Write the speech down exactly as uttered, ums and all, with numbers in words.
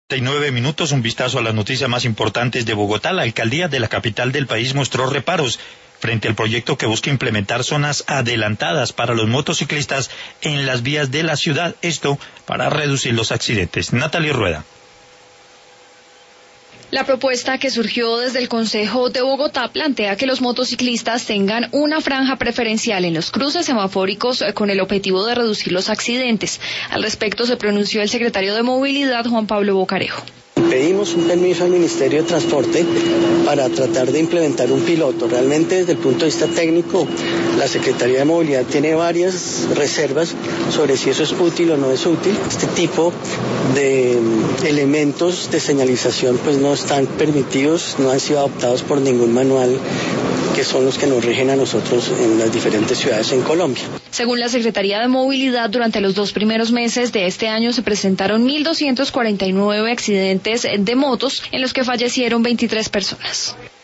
Nueve minutos, un vistazo a las noticias más importantes de Bogotá. La alcaldía de la capital del país mostró reparos frente al proyecto que busca implementar zonas adelantadas para los motociclistas en las vías de la ciudad, esto para reducir los accidentes. Natalie Rueda. La propuesta que surgió desde el Consejo de Bogotá plantea que los motociclistas tengan una franja preferencial en los cruces semafóricos con el objetivo de reducir los accidentes. Al respecto se pronunció el secretario de Movilidad, Juan Pablo Bocarejo. Pedimos un permiso al Ministerio de Transporte para tratar de implementar un piloto. Realmente desde el punto de vista técnico, la Secretaría de Movilidad tiene varias reservas sobre si eso es útil o no es útil. Este tipo de elementos de señalización pues no están permitidos, no han sido adoptados por ningún manual, que son los que nos rigen a nosotros en las diferentes ciudades en Colombia. Según la Secretaría de Movilidad, durante los dos primeros meses de este año se presentaron mil doscientos cuarenta y nueve accidentes de motos en los que fallecieron veintitrés personas.